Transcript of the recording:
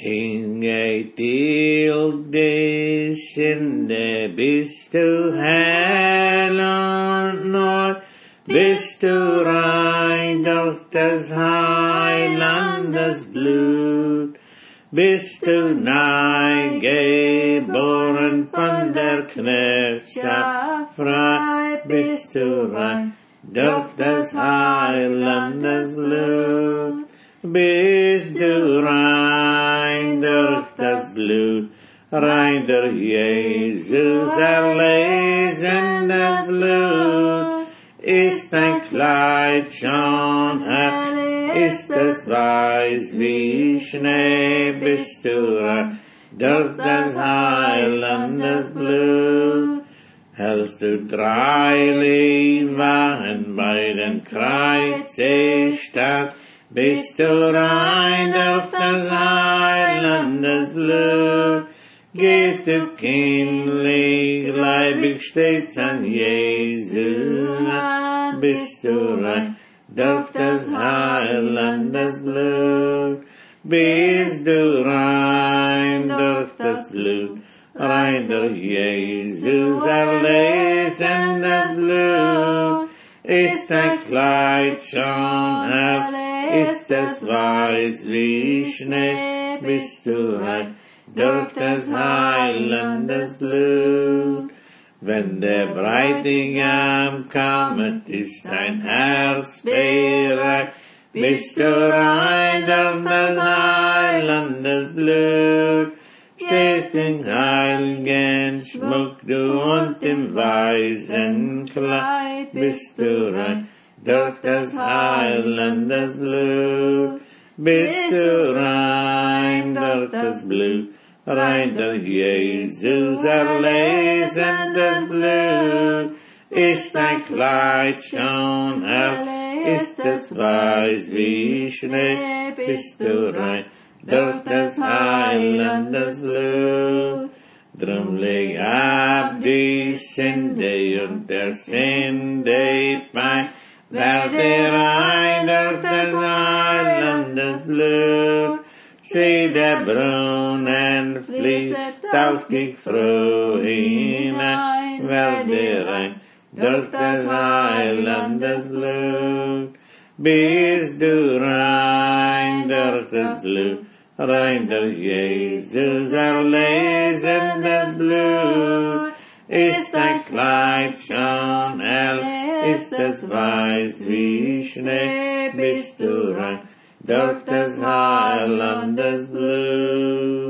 Inge til de synde, bist du hell und nord, bist du rein durch das Heilandes Blut, bist du neu geboren von der Knechtschaft frei, bist du rein durch das Heilandes Blut, bist du rein durch das Blut, rein durch Jesus erlesendes Blut, ist dein Kleid schon hell, ist es weiß wie Schnee, bist du rein durch das Heilandes Blut. Hältst du dreilich Wachen bei den Kreuze statt, bist du rein durch das Heilandes Blut. Gehst du kindlich, leibig stets an Jesu an, bist du rein durch das Heilandes Blut. Bist du rein durch das Blut, rein durch Jesus erlesendes Blut. Ist dein Kleid schon hell, ist es weiß wie Schnee, bist du rein durch das Heilandes Blut. Wenn der Bräutigam kommt, ist dein Herz bereit, bist du rein durch das Heilandes Blut. Stehst in heiligen Schmuck, du und im weißen Kleid, bist du rein durch das Heilandes Blut. Bist du rein durch das Blut, rein durch Jesus erlesendes Blut. Ist dein Kleid schon hell, ist es weiß wie Schnee, bist du rein durch das Heilandes Blut. Drum leg ab die Sünde und der Sünde Pein, werde rein durch das Heilandes Blut. Sieh, der Brunnen fließt auf dich froh hinein, werde rein durch das Heilandes Blut. Bist du rein durch das Blut, rein durch Jesus erlesendes Blut. Ist dein Kleid schon hell, ist es weiß wie Schnee, bist du rein durch das Heilandes Blut.